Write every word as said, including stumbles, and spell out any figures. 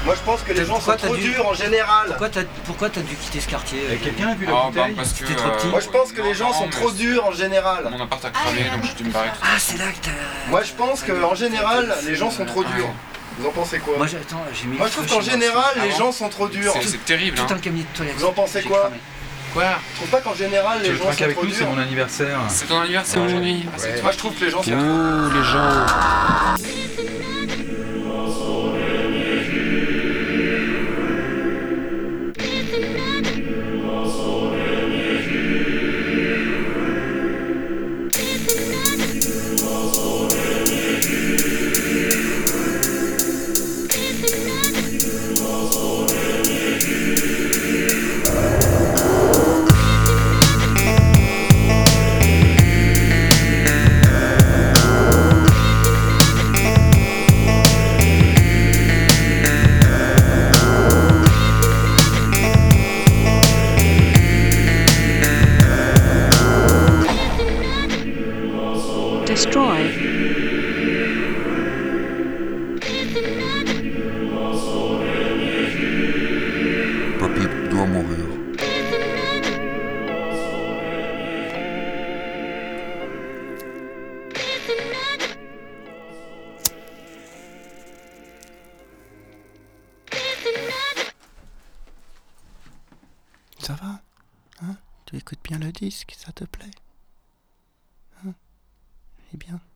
Moi je pense que les gens sont Pourquoi t'as trop dû- durs en général. Pourquoi t'as pourquoi t'as dû quitter ce quartier? Et quelqu'un a vu la Ah, bah, bouteille parce que. T'es trop petit. Moi je pense que non, les gens non, sont mais trop durs en général. Mon appart a cramé, donc j'ai dû me barrer tout Ah, c'est là que t'as... Moi je pense que en général les gens sont trop durs. Vous en pensez quoi? Moi, j'ai- attends, j'ai mis Moi le je trouve feu qu'en chez moi. général Ah les bon gens sont trop durs. C'est- C'est terrible, hein. Tout un cabinet de toilette. Vous en pensez J'ai quoi? cramé. Quoi? Je trouve pas qu'en général Tu les veux gens trinquer sont avec trop nous, c'est durs. mon anniversaire. C'est ton anniversaire aujourd'hui? Ah, c'est Moi je trouve que les gens sont Oh, les gens. Destroy. Papy doit mourir. Ça va? Hein? Tu écoutes bien le disque, ça te plaît? Hein? Eh bien.